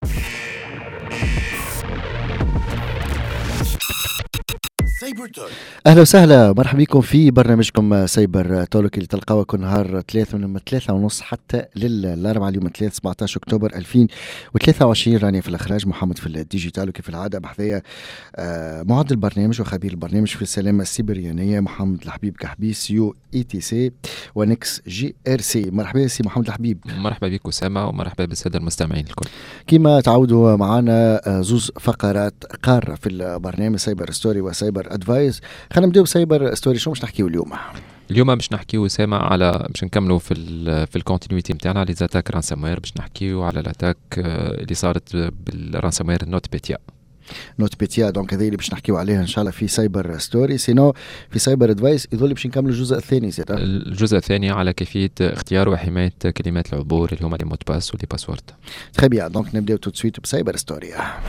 سايبر تولك. اهلا وسهلا، مرحبا بكم في برنامجكم سايبر تولك اللي تلقاوه كل نهار 3 من 3:30 حتى للاربعاء. اليوم 17 اكتوبر 2023. راني في الاخراج، محمد في الديجيتال، وكيف العاده بحذايا معد البرنامج وخبير البرنامج في السلامه السيبريانيه محمد الحبيب كحبيس يو اي تي سي ونكس جي ار سي. مرحبا سي محمد الحبيب. مرحبا بك أسامة، ومرحبا بالساده المستمعين الكل. كما تعودوا معنا زوز فقرات قارة في البرنامج سايبر ستوري وسايبر ادفايس. خلينا نبداو بسايبر ستوري. شو مش نحكيو اليوم باش نحكيو أسامة على باش نكملوا في الكونتينيوتي نتاعنا لي زاتاك رانساموير. باش نحكيو على الاتاك اللي صارت بالرانساموير نوت بيتيا. نوت بيتيا دونك هذه اللي باش نحكيو عليها ان شاء الله في سايبر ستوري. سينو في سايبر ادفايس يظل باش نكملوا الجزء الثاني زاد. الجزء الثاني على كيفيه اختيار وحمايه كلمات العبور اللي هما لي مود باس ولي باسورد. تري بيان، دونك نبداو تو سويت بسايبر ستوري.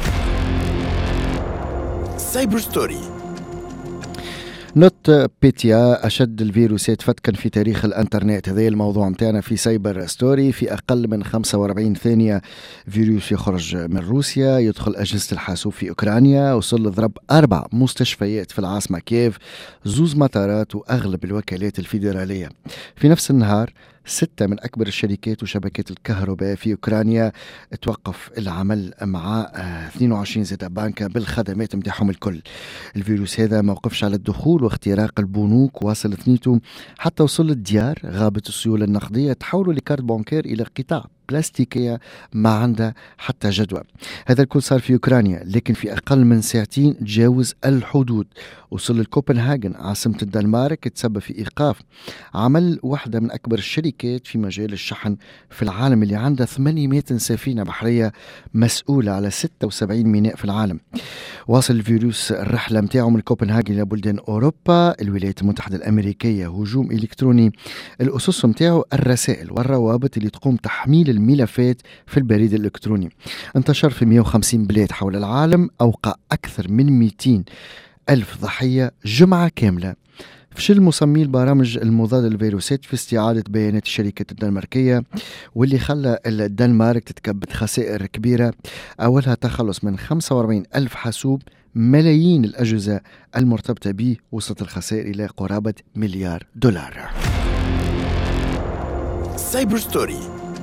سايبر ستوري. نوت بيتيا أشد الفيروسات فتكا في تاريخ الانترنت. هذا الموضوع متاعنا في سايبر ستوري. في أقل من 45 ثانية فيروس يخرج من روسيا يدخل أجهزة الحاسوب في أوكرانيا، وصل لضرب 4 مستشفيات في العاصمة كييف، 2 مطارات وأغلب الوكالات الفيدرالية. في نفس النهار 6 من أكبر الشركات وشبكات الكهرباء في أوكرانيا توقف العمل مع 22 زيتا بانكا بالخدمات متاعهم الكل. الفيروس هذا ما وقفش على الدخول واختراق البنوك، واصل ثنيته حتى وصل للديار. غابت السيولة النقدية تحولوا لكارت بانكير إلى قطاع بلاستيكية ما عندها حتى جدوى. هذا الكل صار في أوكرانيا، لكن في أقل من ساعتين تجاوز الحدود، وصل لكوبنهاغن عاصمة الدنمارك، تسبب في إيقاف عمل واحدة من أكبر الشركات في مجال الشحن في العالم اللي عندها 800 سفينة بحرية مسؤولة على 76 ميناء في العالم. واصل الفيروس الرحلة متاعه من كوبنهاغن إلى بلدان أوروبا، الولايات المتحدة الأمريكية. هجوم إلكتروني الأسس متاعه الرسائل والروابط اللي تقوم تحميل الملفات في البريد الإلكتروني. انتشر في 150 بلاد حول العالم، أوقع أكثر من 200 ألف ضحية جمعة كاملة. فشل مصممي البرامج المضادة للفيروسات في استعادة بيانات الشركة الدنماركية، واللي خلى الدنمارك تتكبد خسائر كبيرة. أولها تخلص من 45 ألف حاسوب، ملايين الأجهزة المرتبطة به. وصلت الخسائر إلى قرابة $1,000,000,000. سايبر ستوري.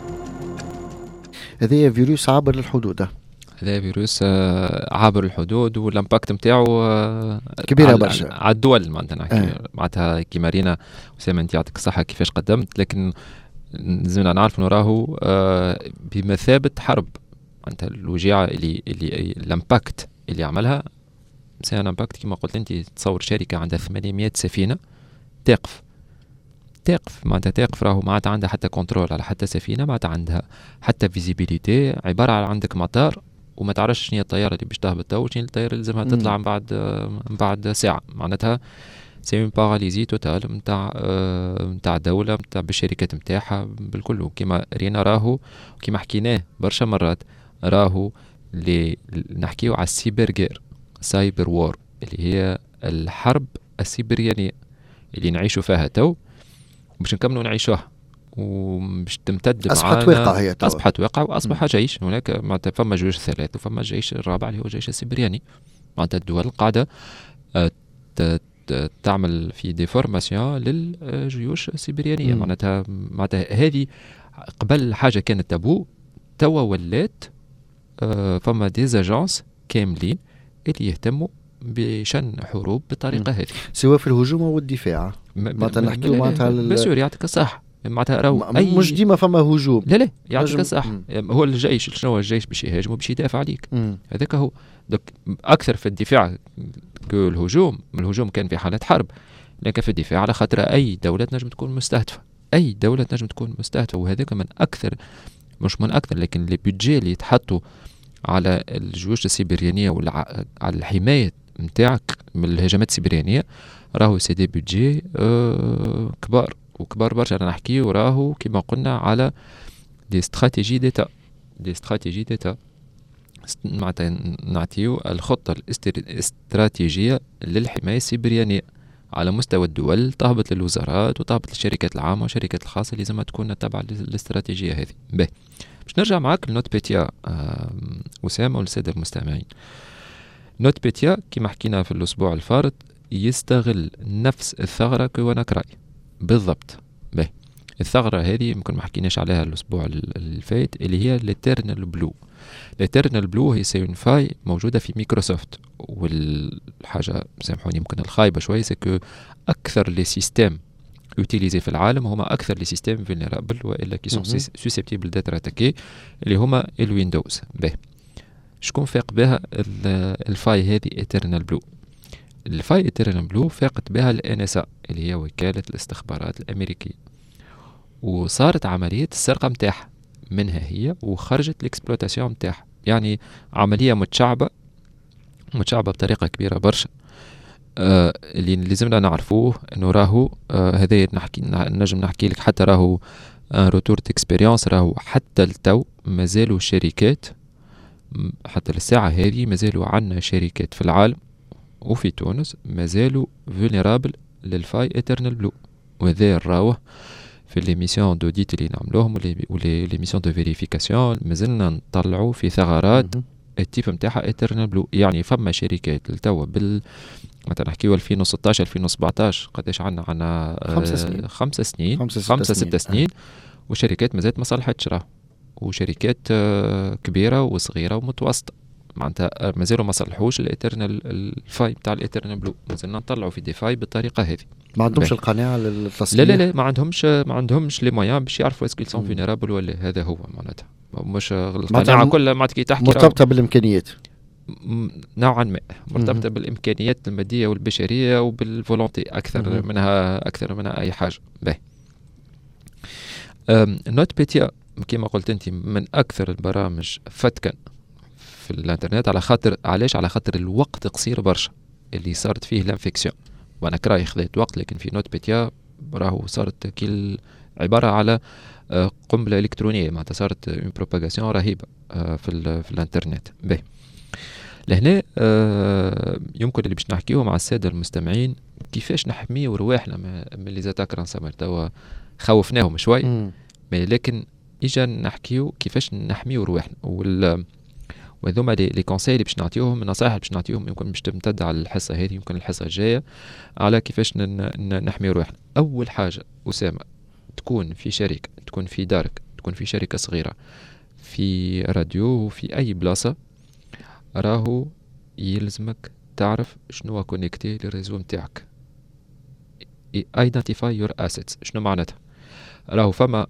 هذا فيروس عابر للحدود. هذا فيروس عابر الحدود، والامباكت نتاعو كبيره برشا على الدول. معناتها كيما رينا أسامة، انت يعطيك الصحة كيفاش قدمت، لكن لازمنا نعرف انه راهو بمثابة حرب. معناتها الوجيعة اللي الامباكت اللي عملها سيان امباكت كيما قلت انت. تصور شركة عندها 800 سفينة تقف معناتها تقف، راهو ما عندها حتى كنترول على حتى سفينة، ما عندها حتى فيزيبيليتي. عبارة عن عندك مطار وما تعرفش شنو هي الطيارة اللي باش تهبط تو، شنو الطيارة اللي لازمها تطلع من بعد ساعة. معناتها سي باراليزي توتال نتاع دولة، نتاع بالشركات نتاعها بالكل. كما رينا راهو كما حكيناه برشا مرات، راهو اللي نحكيو على السيبر جير، سايبر وور، اللي هي الحرب السيبريانية اللي نعيشوا فيها تو، باش نكملوا نعيشوها ومش تمتد أصبحت واقع. هي أصبحت واقع وأصبح جيش. هناك معناتها فما جيوش ثلاث وفما الجيش الرابع اللي هو الجيش السيبرياني. معناتها الدول قاعدة تعمل في دي فورماسيون للجيوش السيبريانية. معناتها هذه قبل حاجة كانت تابو، توا ولات فما ديزاجانس كاملين اللي يهتموا بشن حروب بالطريقة هذه، سواء في الهجوم أو الدفاع. معناتها نحكيو معناتها بسيور يعطيك الصح. معناتها راهو مش ديما فما هجوم. لا يعطيك الصح. هو الجيش شنو هو الجيش باش يهاجم وباش يدافع عليك. هذاك هو اكثر في الدفاع كو الهجوم. الهجوم كان في حالة حرب، لكن في الدفاع على خاطر اي دولة تنجم تكون مستهدفة. وهذاك من اكثر، مش من اكثر، لكن لي بيدجي اللي يتحطوا على الجيوش السيبريانية وعلى الحماية نتاعك من الهجمات السيبريانية، راهو سي دي بيدجي كبار برشا. انا نحكي وراهو كما قلنا على دي استراتيجي ديتا. معناتها نعطيو الخطة الاستراتيجية للحماية السيبريانية على مستوى الدول، تهبط للوزارات وتهبط للشركات العامة والشركات الخاصة اللي لازم تكون تابعة للاستراتيجية هذه. باهي، باش نرجع معاك لنوت بيتيا أسامة والسادة المستمعين. نوت بيتيا كما حكينا في الأسبوع الفارط يستغل نفس الثغرة كوناكراي بالضبط. به الثغرة هذه يمكن ما حكيناش عليها الأسبوع الفات، اللي هي الإترنال بلو. الإترنال بلو هي سي فاي موجودة في مايكروسوفت، والحاجة سامحوني يمكن الخايبة شوي سكو أكثر لي سيستيم utilisés في العالم هما أكثر لي سيستيم فيلنرابل وإلا كي سون سوسيبتيبل داتر اتاكي اللي هما الويندوز. به شكون فاق بها الفاي هذه إترنال بلو؟ الفاي إترنال بلو فاقت بها الNSA اللي هي وكالة الاستخبارات الأمريكية، وصارت عملية السرقة متاعها منها هي، وخرجت الاكسبلوتاسيون متاعها. يعني عملية متشعبة بطريقة كبيرة برشا. اللي لازمنا نعرفوه انه راهو هذا نجم نحكي لك حتى راهو روتور اكسبيريونس، راهو حتى التو مازالوا شركات، حتى الساعة هذه مازالوا عنا شركات في العالم وفي تونس مازالوا فولنرابل للفاي إترنال بلو. وهذا راوه في ليميسيون دوديت اللي نعملوهم وليميسيون دو فيريفيكاسيون مازلنا نطلعوا في ثغرات التيب نتاعها إترنال بلو. يعني فما شركات للتو مثلا نحكيو 2016 2017 قداش عنا 5 سنين 5-6 سنين، وشركات مازالت ما صلحتش راه، وشركات كبيرة وصغيرة ومتوسطة معناتها مازالوا ما صلحوش الإترنال الفاي بتاع الإترنال بلو. مازلنا نطلعوا في دي فاي بالطريقة هذه. ما عندهمش القناعة للتصليح. لا ما عندهمش لي مويان باش يعرفوا اسكو سون فينيرابل ولا. هذا هو معناتها مش القناعة كلها معناتها كي تحكي مرتبطة بالإمكانيات نوعا ما، مرتبطة بالإمكانيات المادية والبشرية وبالفولونتي أكثر منها أي حاجة. باهي نوت بيتيا كما قلت أنت من أكثر البرامج فتكا في الانترنت، على خاطر الوقت قصير برشا اللي صارت فيه الانفكسيون. وانا كراي خذيت وقت، لكن في نوت بيتيا راهو صارت كل عباره على قنبله الكترونيه، معناتها صارت اون بروباغاسيون رهيبه في الانترنت. باهي لهنا يمكن اللي باش نحكيوه مع الساده المستمعين كيفاش نحميو رواحنا من لي زاتاك رانساموير. توا خوفناهم شوي لكن اجا نحكيو كيفاش نحميو رواحنا. وهذوما لي كونساي اللي باش نعطيوهم، النصائح اللي باش نعطيوهم يمكن باش تمتد على الحصه هذه، يمكن الحصه الجايه، على كيفاش نحميو روحنا. اول حاجه اسامه، تكون في شركه، تكون في دارك، تكون في شركه صغيره، في راديو وفي اي بلاصه، راهو يلزمك تعرف شنو كونيكتي للريزو نتاعك. identify your assets. شنو معناتها؟ راهو فما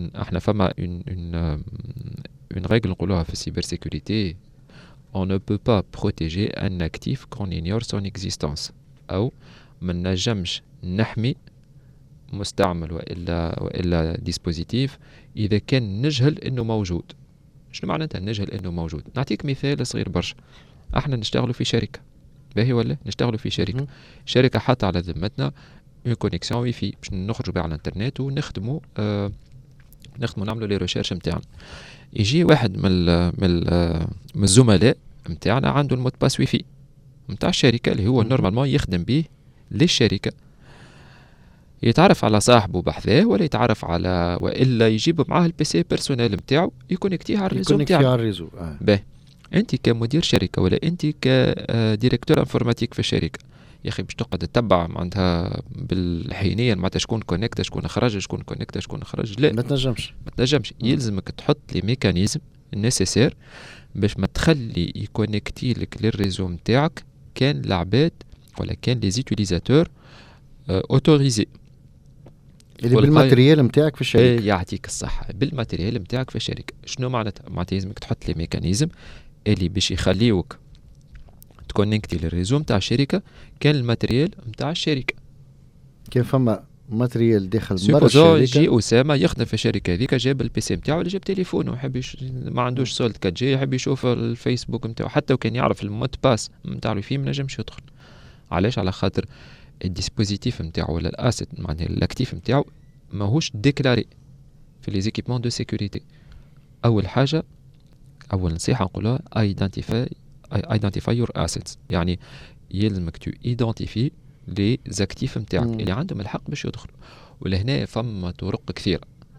une règle نقولوها في السيبر سيكوريتي: on ne peut pas protéger un actif qu'on ignore son existence. أو ما نجمش نحمي مستعمل وإلا ديسبوزيتيف إذا كان نجهل إنه موجود. شنو معناتها نجهل إنه موجود؟ نعطيك مثال صغير برشا. احنا نشتغلوا في شركة، باهي ولا نشتغلوا في شركة حتى على ذمتنا اون كونيكسيون وي في باش نخرجوا بها على الانترنت ونخدموا نعملوا لي ريشيرش نتاعنا. يجي واحد من الزملاء نتاعنا عنده المود باس وي في نتاع الشركه اللي هو نورمالمون يخدم به للشركه، يتعرف على صاحبه بحذاه ولا يتعرف على والا يجيب معاه البي سي بيرسونيل نتاعو يكونيكتيه على الريزو نتاعو. باهي انت كمدير شركه ولا انت كديريكتور انفورماتيك في الشركه، يا اخي باش تقعد تتبع معناتها بالحينيه معناتها شكون كونيكت شكون خرج شكون كونيكت شكون خرج؟ لا، ما تنجمش. يلزمك تحط لي ميكانيزم نيسيسير باش ما تخلي يكونيكتي لك للريزو نتاعك كان العباد ولا كان لي زيتيليزاتور اوتوريزي اللي بالماتريال نتاعك في الشركه. يعطيك الصحه، بالماتريال نتاعك في الشركه. شنو معناتها يلزمك تحط لي ميكانيزم اللي باش يخليوك تكونيكتي للريزو نتاع الشركه كان الماتريال نتاع الشركه. كان فما ماتريال داخل برا الشركه، يجي اسامه يخدم في الشركه هذيك، جاب البي سي نتاعو ولا جاب تليفونه ويحب ما عندوش سولد 4G، يحب يشوف الفيسبوك نتاعو، حتى وكان يعرف المود باس نتاع الويفي ما نجمش يدخل. علاش؟ على خاطر الديسبوزيتيف نتاعو ولا الاسيت معناها الاكتيف نتاعو ماهوش ديكلاري في لي زيكيبمون دو سيكوريتي. اول حاجه، اول نصيحه نقولها identify your assets، يعني يلزمك تو ايدنتيفي لي زاكتيف نتاعك اللي عندهم الحق باش يدخلوا. ولهنا فما طرق كثيره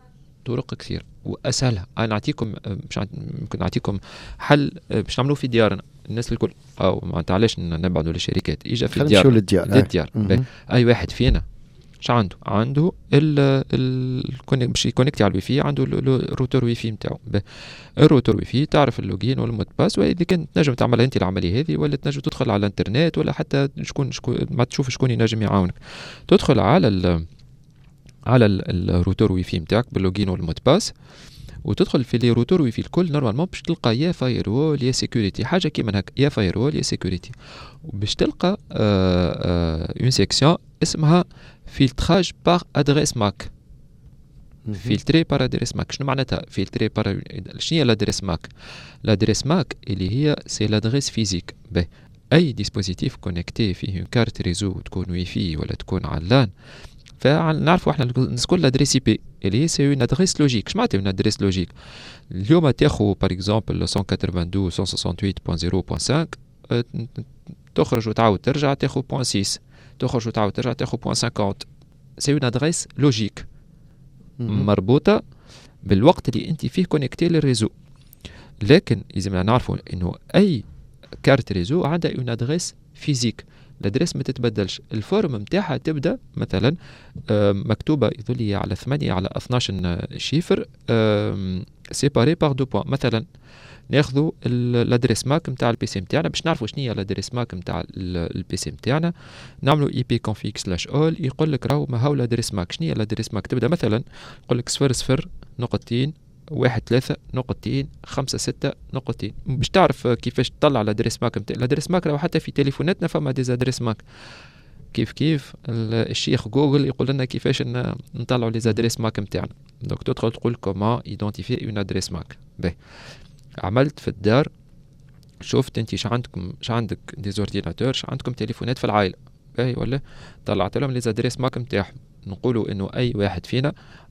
طرق كثير واسهلها. انا نعطيكم ممكن نعطيكم حل باش نعملوه في ديارنا الناس الكل، او معناتها علاش نبعدوا للشركات، اجا في الديار للديار. اي واحد فينا اش عنده باش يكونكتي على الويفي، عنده الروتور ويفي نتاعو. الروتور ويفي تعرف اللوجين والمود باس، واذا كنت تنجم تعملها انت العمليه هذه، ولا تنجم تدخل على الانترنت، ولا حتى شكون ما تشوف شكون ينجم يعاونك. تدخل على الروتور ويفي نتاعك باللوجين والمود باس، وتدخل في لي روتور ويفي الكل نورمالمون باش تلقى يا فاير وول يا سيكوريتي، حاجه كيما هكا، يا فاير وول يا سيكوريتي. وباش تلقى اون سيكسيون اسمها فيلتراج بار ادريس ماك. فيلتري بار ادريس ماك شنو معناتها فيلتري بار؟ شنو هي الادريس ماك؟ الادريس ماك اللي هي سي لادريس فيزيك. اي ديسبوزيتيف كونيكتي فيه كارت ريزو، تكون ويفي ولا تكون علان، فنعرفوا احنا نسكول لادريس اي بي اللي هي سي اون ادريس لوجيك. شنو معناتها اون ادريس لوجيك؟ اليوم تاخذ باغ اكزومبل 192.168.0.5 تخرج وتعاود ترجع تاخذ 0.6، تخرج وتعاود ترجع تاخذ 0.50. سي اون ادريس لوجيك مربوطه بالوقت اللي انت فيه كونيكتي للريزو. لكن لازم نعرفوا انه اي كارت ريزو عندها اون ادريس فيزيك، الادريس ما تتبدلش. الفورم نتاعها تبدا مثلا مكتوبه يظل لي على 8 على 12 شيفر سيباري بار دو بوين. مثلا ناخذوا الادريس ماك نتاع البي سي نتاعنا باش نعرفوا شنو هي الادريس ماك نتاع البي سي نتاعنا، نعملوا اي بي config/all يقول لك راهو ما هو الادريس ماك. شنو هي الادريس ماك؟ تبدا مثلا يقول لك 00 نقطتين 13 نقطتين 56 نقطتين. باش تعرف كيفاش تطلع الادريس ماك نتاع الادريس ماك، راهو حتى في تليفوناتنا فما ديز ادريس ماك. كيف الشيخ جوجل يقول لنا كيفاش نطلعوا لي ادريس ماك نتاعنا. دونك تدخل تقول كومون ايدونتيفي اون ادريس ماك. عملت في الدار، شفت انت عندك ديزورديناتور، عندكم تليفونات في العائله، باهي ولا طلعت لهم لي ادريس ماك نتاعهم. نقولوا انه اي واحد فينا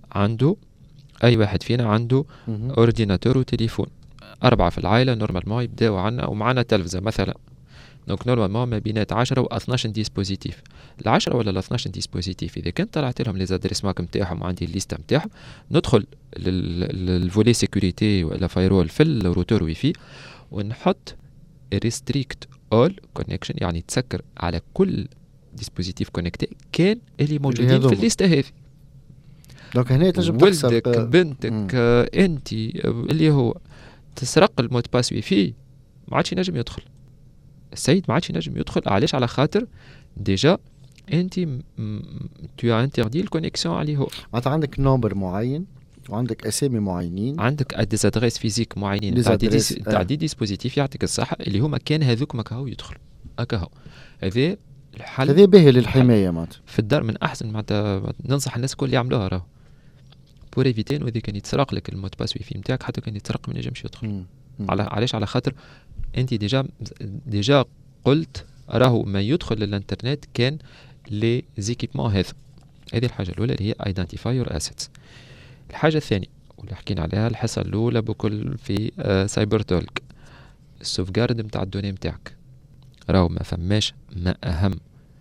عنده اورديناتور وتليفون، 4 في العائله نورمالمون يبداو عنا، ومعنا تلفزه مثلا. دونك نورمالمون ما بينات 10 و 12 ديسبوزيتيف. ال10 ولا ال 12 ديسبوزيتيف اذا كنت طلعت لهم لي ادريس ماك نتاعهم وعندي الليست نتاعهم، ندخل للفولي سيكوريتي ولا فايرول في الروتور ويفي، ونحط ريستريكت اول كونيكشن، يعني تسكر على كل ديسبوزيتيف كونيكتي كان اللي موجودين في الليست هذه. دونك هنا تنجم تحسب ولدك بنتك انت اللي هو تسرق المود باس ويفي ما عادش ينجم يدخل. السيد ما عادش ينجم يدخل. علاش؟ على خاطر ديجا انت تو انتردي الكونيكسيون عليه. هو معناتها عندك نمبر معين وعندك اسامي معينين، عندك ادريس ادريس فيزيك معينين تاع دي ديسبوزيتيف يعطيك الصحه اللي هما كان هذوك ما كهو يدخل هكا. هذا الحل، هذا باهي للحمايه معناتها في الدار من احسن. معناتها ننصح الناس الكل يعملوها راهو بور ايفيتي انه اذا كان يتسرق لك المود باس ويفي نتاعك، حتى كان يتسرق ما ينجمش يدخل. علاش؟ على خاطر انت ديجا قلت راهو ما يدخل للانترنت كان لي زيكيبمون هذا. هذه الحاجه الاولى اللي هي ايدنتيفاي يور اسيتس. الحاجه الثانيه واللي حكينا عليها الحصه الاولى بكل في سايبر تولك، السوفغارد نتاع الدوني نتاعك. راهو ما فماش ما اهم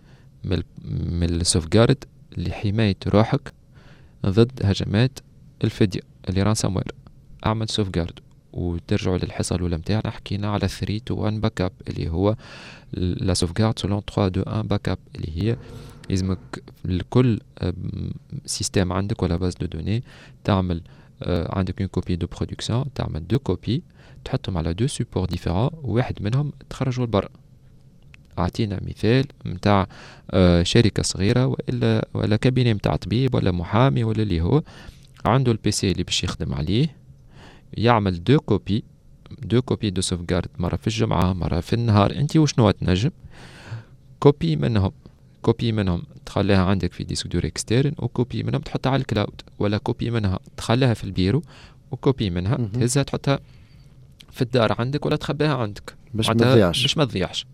من السوفغارد لحمايه روحك ضد هجمات الفدية اللي رانساموير. اعمل سوفغارد. وترجعوا للحصه الاولى نتاعنا حكينا على 3 to 1 باك اب اللي هو لا سوفغارد سولون 3 2 1 باك اب، اللي هي لازمك لكل سيستم عندك ولا باز دو دوني تعمل عندك اون كوبي دو برودكسيون، تعمل 2 كوبي تحطهم على 2 سوبور ديفيرون، وواحد منهم تخرجوا لبرا. اعطينا مثال نتاع شركه صغيره ولا كابينه نتاع طبيب ولا محامي ولا اللي هو عنده البي سي اللي باش يخدم عليه، يعمل 2 كوبي دو سوفغارد، مرة في الجمعة مرة في النهار. انت وشنو تنجم كوبي منهم تخليها عندك في ديسك دور اكسترن، وكوبي منهم تحطها على الكلاود، ولا كوبي منها تخليها في البيرو، وكوبي منها تهزها تحطها في الدار عندك ولا تخبيها عندك باش ما تضيعش.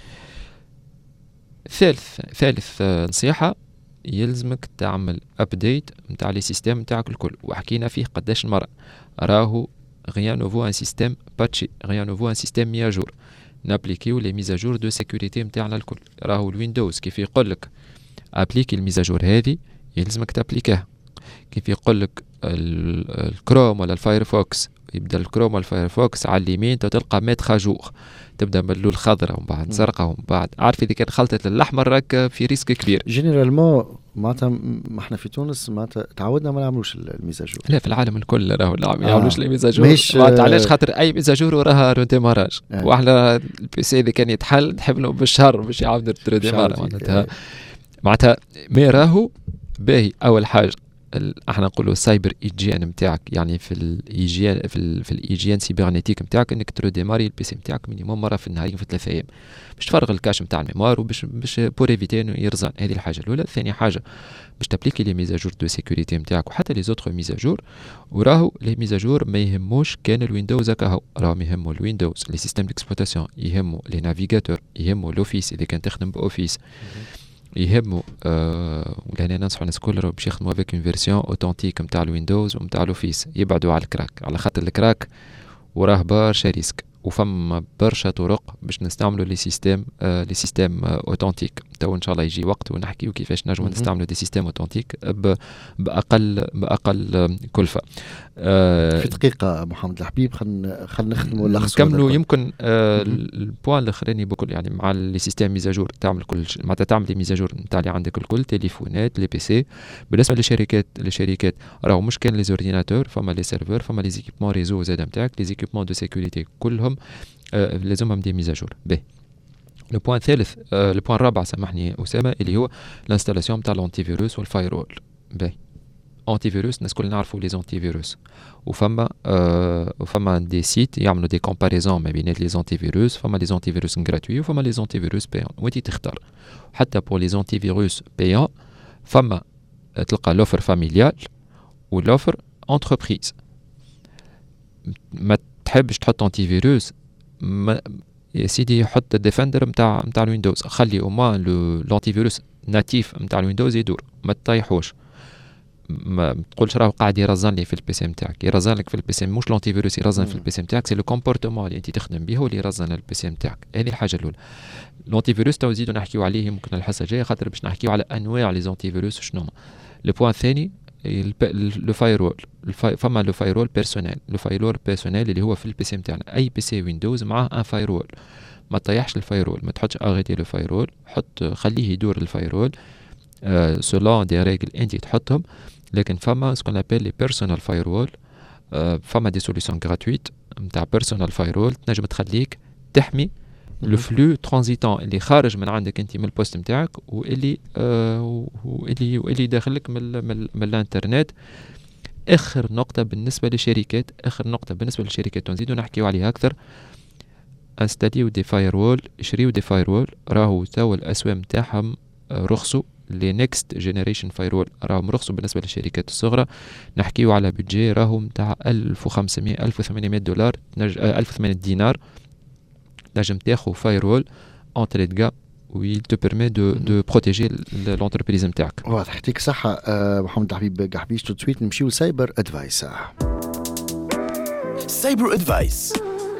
ثالث نصيحة، يلزمك تعمل ابديت نتاع لي سيستم نتاعك الكل، وحكينا فيه قداش مرة. راهو rien ne vaut un système patché, rien ne vaut un système mis à jour. نابليكيو لي ميزاجور دو سيكوريتي نتاعنا الكل. راهو الويندوز كيف يقول لك ابليكي الميزاجور هذه يلزمك تابليكيها. كيف يقول لك الكروم ولا الفايرفوكس، يبدا الكروم والفايرفوكس على اليمين تلقى مات خاجور، تبدا من اللون خضراء ومن بعد زرقاء ومن بعد عارف اذا كان خلطت الاحمر راك في ريسك كبير. جينيرالمون معناتها ما احنا في تونس معناتها تعودنا ما نعملوش الميزاجور. لا في العالم الكل راهو ما يعملوش الميزاجور. علاش خاطر اي ميزاجور وراها روديماراج، واحنا البي سي اذا كان يتحل نحب له بالشهر باش يعاود الروديماراج. معناتها ما راهو باهي. اول حاجه احنا نقولوا السايبر ايجين نتاعك، يعني في الايجين في الايجين سيبرنيتيك نتاعك انك تروديماري البي سي نتاعك مينيموم مره في النهار في 3 ايام باش تفرغ الكاش نتاع الميموار وباش بور ايفيتي انه يرزن. هذه الحاجه الاولى. ثاني حاجه باش تابليكي لي ميزاجور دو سيكوريتي نتاعك وحتى لي زوتر ميزاجور. وراهو لي ميزاجور ما يهموش كان الويندوز هكا، راهم يهموا الويندوز لي سيستيم ديكسبلوطاسيون، يهموا لي نافيغاتور، يهموا لوفيس اذا كان تخدم باوفيس، يهموا ولهنا ننصحوا الناس الكل باش يخدموا افيك اون فيرسيون اوتنتيك نتاع الويندوز ونتاع لوفيس، يبعدوا على الكراك على خاطر الكراك وراه برشا ريسك. وفما برشا طرق باش نستعملوا لي سيستيم اوتنتيك. تو ان شاء الله يجي وقت ونحكيو كيفاش نجموا نستعملوا دي سيستيم اوتنتيك باقل كلفه. في دقيقه محمد الحبيب خلينا نخدموا نكملوا يمكن البوان الاخراني بكل، يعني مع لي سيستيم ميزاجور تعمل كل شيء، معناتها تعمل لي ميزاجور نتاع اللي عندك الكل، تليفونات، لي بي سي. بالنسبه للشركات راهو مش كان لي زورديناتور، فما لي سيرفور، فما لي زيكيبمون ريزو زاد نتاعك، لي زيكيبمون دو سيكوريتي كلهم لازمهم دي ميزاجور. باهي. لو بوان الثالث، لو بوان الرابع سامحني أسامة، اللي هو الانستالاسيون تاع الانتي فيروس والفايرول. باهي. انتي فيروس الناس كل نعرفوا لي انتي فيروس، وفما دي سيت يعملوا دي كومباريزون ما بين لي انتي فيروس، فما لي انتي فيروس غراتوي وفما لي انتي فيروس بايون، وانت تختار. حتى بور لي انتي فيروس بايون فما تلقى لوفر فاميليال ولوفر انتربريز. ما تحبش تحط انتي فيروس يا سيدي حط ديفندر نتاع الويندوز، خلي او موان الانتي فيروس ناتيف نتاع الويندوز يدور، ما تطيحوش. ما تقولش راه قاعد يرزن لي في البي سي نتاعك، يرزن لك في البي سي، مش الانتي فيروس يرزن في البي سي نتاعك، سي لو كومبورتمون اللي انت تخدم به هو اللي يرزن البي سي نتاعك. هذه الحاجه الاولى. الانتي فيروس تو نزيدو نحكيو عليه ممكن الحصه الجايه، خاطر باش نحكيو على انواع لي انتي فيروس شنو. لو بوان الثاني لو فايرول. فما لو فايرول بيرسونيل، لو فايرول بيرسونيل اللي هو في البي سي نتاعنا، اي بي سي ويندوز معاه ان فايرول. ما تطيحش الفايرول، ما تحطش اغيتي لو فايرول، خليه يدور الفايرول سولون دي ريغل انت تحطهم. لكن فما سكون ابل لي بيرسونال فايرول، فما دي سوليسيون غراتويت نتاع بيرسونال فايرول تنجم تخليك تحمي لو فلو ترانزيتون اللي خارج من عندك انت من البوست نتاعك واللي داخلك من الانترنت. اخر نقطه بالنسبه للشركات نزيدو نحكيو عليها اكثر، انستاليو دي فايرول، شريو دي فايرول. راهو توا الاسواق نتاعهم رخصوا لي نيكست جينيريشن فايرول، راهم رخصوا بالنسبه للشركات الصغرى. نحكيو على بودجي راهو نتاع 1500 1800 دولار، 1800 دينار تنجم تاخذ فايرول اونتري دو غا ويل تو بيرمي دو بروتيجي لونتربريز نتاعك. واضح. يعطيك الصحه محمد الحبيب قحبيش. تو سويت نمشيو سايبر ادفايس. سايبر ادفايس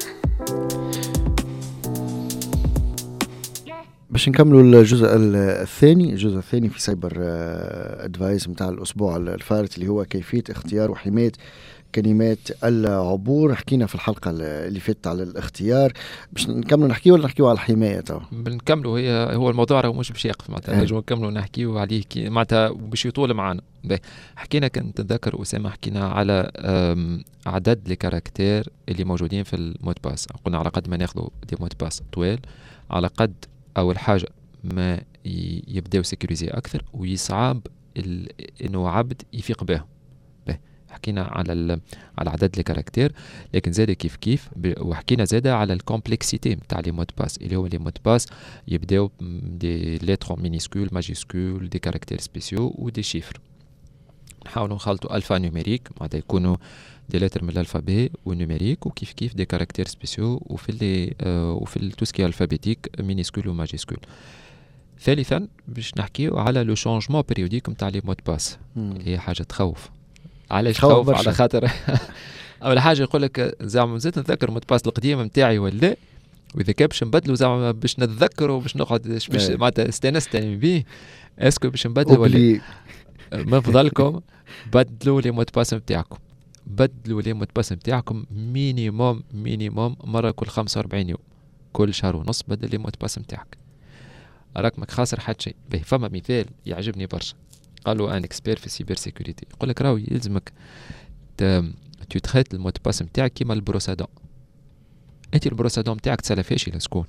باش نكملوا الجزء الثاني في سايبر ادفايس متاع الاسبوع الفارط، اللي هو كيفيه اختيار وحمايه كلمات العبور. حكينا في الحلقه اللي فاتت على الاختيار، باش نكملوا نحكيو ولا نحكيو على الحمايه؟ تو بنكملوا. هو الموضوع راه مش باش يقف معناتها، نجموا نكملوا نحكيو عليه معناتها باش يطول معنا. حكينا كنت نتذكر اسامه، حكينا على عدد الكاركتير اللي موجودين في المود باس. قلنا على قد ما ناخذوا دي مود باس طويل، على قد اول حاجه ما يبداو سيكوريزي اكثر ويصعب انه عبد يفيق بهم. حكينا على عدد الكاركتير، لكن زاد كيف وحكينا زاد على الكومبلكسيتي نتاع لي مود باس، اللي هو لي مود باس يبداو دي ليتر مينيسكول ماجيسكول، دي كاركتير سبيسيو ودي شيفر. نحاولوا نخلطوا الفا نيميريك معناتها يكونوا دي لتر من الالفابي ونيميريك، وكيف دي كاركتير سبيسيو وفي توسكي الفابيتيك مينيسكول وماجيسكول. ثالثا باش نحكيو على لو شونجمون بيريوديك نتاع لي مود باس، اللي هي حاجه تخوف. علاش تخوف؟ على خاطر اول حاجه يقول لك زعما زدت نتذكر مود باس القديم نتاعي ولا، واذا كان باش نبدلوا زعما باش نتذكروا باش نقعد باش معناتها استانست به، اسكو باش نبدلوا ولا من فضلكم بدلوا لي مود باس نتاعكم، بدلوا لي مود باس نتاعكم مينيموم مرة كل 45 يوم، كل شهر ونص بدل لي مود باس نتاعك، راك ماك خاسر حتى شيء. به فما مثال يعجبني برشا، قالوا ان اكسبير في السيبر سيكوريتي، يقول لك راهو يلزمك تتخيط المود باس نتاعك كيما البروسادون. انت البروسادون نتاعك تسلفهاش لسكون،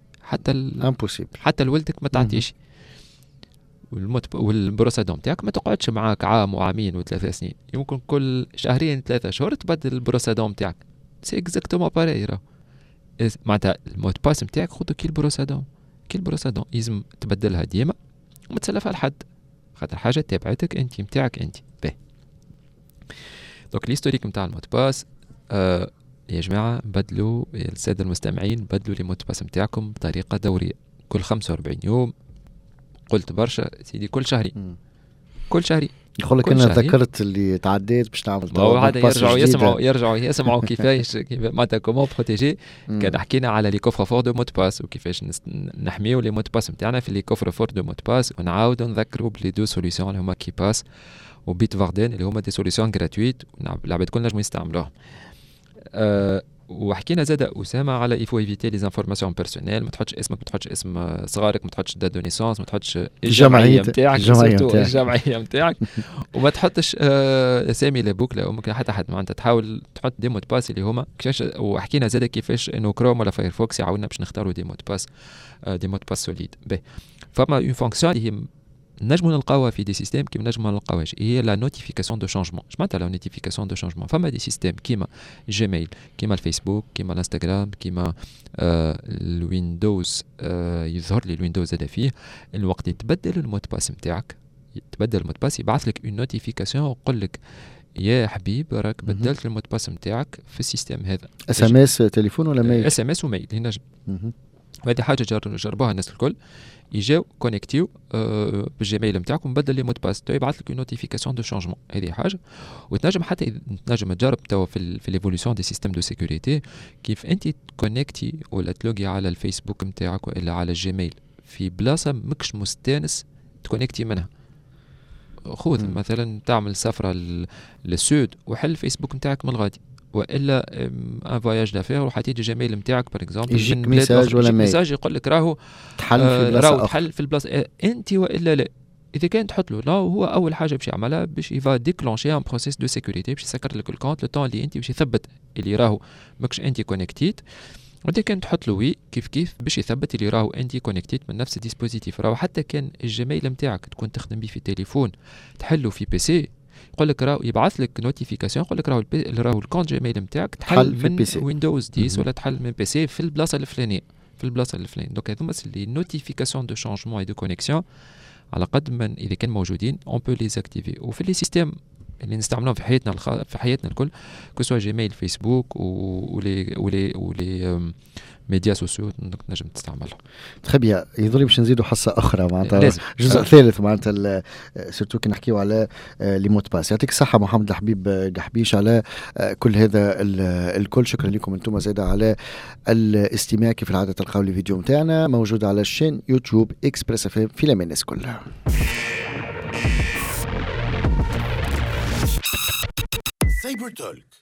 حتى لولدك ما تعطيش، والبروسادون نتاعك ما تقعدش معاك عام وعامين وثلاثة سنين، يمكن كل شهرين 3 شهور تبدل البروسادون نتاعك. سي اكزاكتومون باري راهو معناتها المود باس نتاعك خذو كي البروسادون، كي البروسادون لازم تبدلها ديما وما تسلفها لحد، خاطر حاجه تابعتك انت نتاعك انت. باهي دونك الهيستوريك نتاع المود باس يا جماعه بدلوا، الساده المستمعين بدلوا لي مود باس نتاعكم بطريقه دوريه كل 45 يوم. قلت برشا سيدي كل شهري كل شهري يقول لك انا ذكرت اللي تعديت باش نعمل هو هذا يرجعوا يسمعوا كيفاش معناتها كومون بروتيجي. كان حكينا على لي كوفر فور دو مود باس وكيفاش نحميو لي مود باس نتاعنا في لي كوفر فور دو مود باس، ونعاودوا نذكروا بلي دو سوليسيون اللي هما كي باس وبيت فاردين اللي هما دي سوليسيون غراتويت العباد كلنا نجموا يستعملوهم. وحكينا زاد أسامة على يفو ايفيتي لي زانفورماسيون بيرسونيل، ما تحطش اسمك، ما تحطش اسم صغارك، ما تحطش دات دو نيسونس، ما تحطش الجمعيه نتاعك، الجمعيه نتاعك وما تحطش اسامي لا بوكلا وممكن حتى حد معناتها تحاول تحط دي مود باس اللي هما كيفاش. وحكينا زاد كيفاش انه كروم ولا فايرفوكس يعاوننا باش نختاروا دي مود باس سوليد. فما اون فونكسيون اللي هي نجمو نلقاوها في دي سيستيم كيما نجمو نلقاوهاش، هي لا نوتيفيكاسيون دو شانجمون. اش معناتها لا نوتيفيكاسيون دو شانجمون؟ فما دي سيستيم كيما جيميل، كيما الفيسبوك، كيما الانستغرام، كيما الويندوز، يظهر لي الويندوز هذا فيه الوقت يتبدل المود باس نتاعك، يتبدل المود باس يبعث لك اون نوتيفيكاسيون ويقول لك يا حبيب راك بدلت المود باس نتاعك في السيستيم هذا. اس ام اس تليفون ولا ميل؟ اس ام اس وميل ينجم. وهذه حاجه جربوها الناس الكل، يجاو كونيكتيو بالجيميل نتاعكم مبدل لي مود باس تو يبعث لك نوتيفيكاسيون دو شانجمون. هذه حاجه. وتنجم حتى تنجم تجرب توا في ليفولوسيون دي سيستيم دو سيكوريتي كيف انت تكونيكتي ولا تلوغي على الفيسبوك نتاعك ولا على الجيميل في بلاصه ماكش مستانس تكونيكتي منها. خذ مثلا تعمل سفره للسود وحل فيسبوك نتاعك من الغادي، والا ان فواياج دافير وحتيجي جيميل نتاعك باغ اكزومبل يجيك ميساج ولا ميساج يقول لك راهو تحل في البلاصه انت والا لا. اذا كان تحط له لا، هو اول حاجه باش يعملها باش يفا ديكلونشي ان بروسيس دو سيكوريتي باش يسكر لك الكونت لو طون اللي انت باش يثبت اللي راهو ماكش انت كونيكتيت. وإذا كان تحط له وي كيف باش يثبت اللي راهو انت كونيكتيت من نفس الديسبوزيتيف. راهو حتى كان الجيميل نتاعك تكون تخدم به في التليفون تحله في بي سي، يقول لك راهو يبعث لك نوتيفيكاسيون يقول لك راهو الكونت جيميل نتاعك تحل من ويندوز 10 ولا تحل من بي سي في البلاصه الفلانيه دونك هذوما لي نوتيفيكاسيون دو شانجمون اي دو كونيكسيون على قد من اذا كان موجودين اون بو لي اكتيفي. وفي لي سيستيم اللي نستعملوهم في حياتنا الكل كسوا جيميل فيسبوك ولي ميديا سوسيو نجم تستعملهم. تخبيا يضرب باش نزيدوا حصه اخرى معناتها جزء ثالث معناتها سورتو كي نحكيو على لي مود باس. يعطيك الصحه محمد الحبيب قحبيش على كل هذا الكل. شكرا لكم انتم زاده على الاستماع. كيف العاده تلقاو لي فيديو نتاعنا موجود على الشين يوتيوب اكسبريس اف ام في الامان الناس كلها. سايبر تولك